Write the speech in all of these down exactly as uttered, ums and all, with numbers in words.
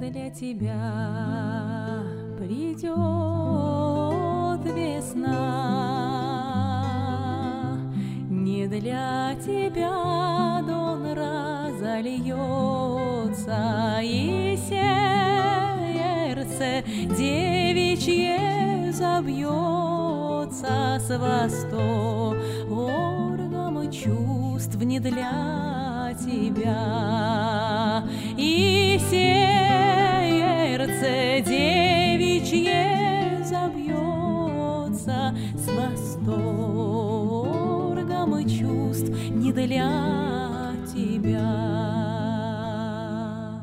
для тебя придет весна, не для тебя дон разольется, и сердце девичье забьется с восторгом чувств не для тебя, и сердце девичье забьется с восторгом чувств не для тебя,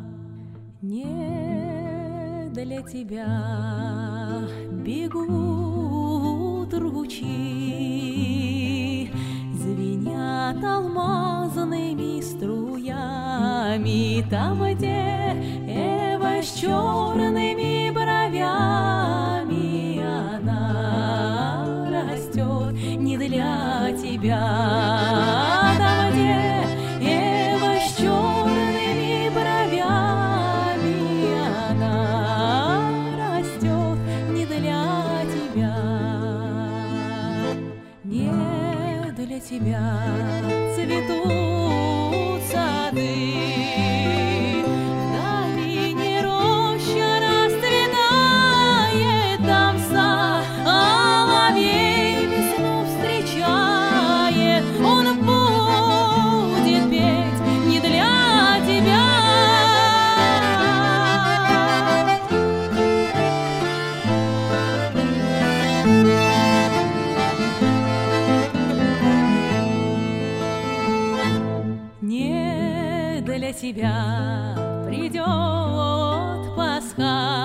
не для тебя бегут ручьи, звенят алмазными струями, там, где Эва с черными бровями, она растет не для тебя, там, где Эва с черными бровями, она растет не для тебя, не для тебя цветут сады, в долине роща расцветает, там соловей весну встречает, он будет петь не для тебя. Не для тебя придет Пасха,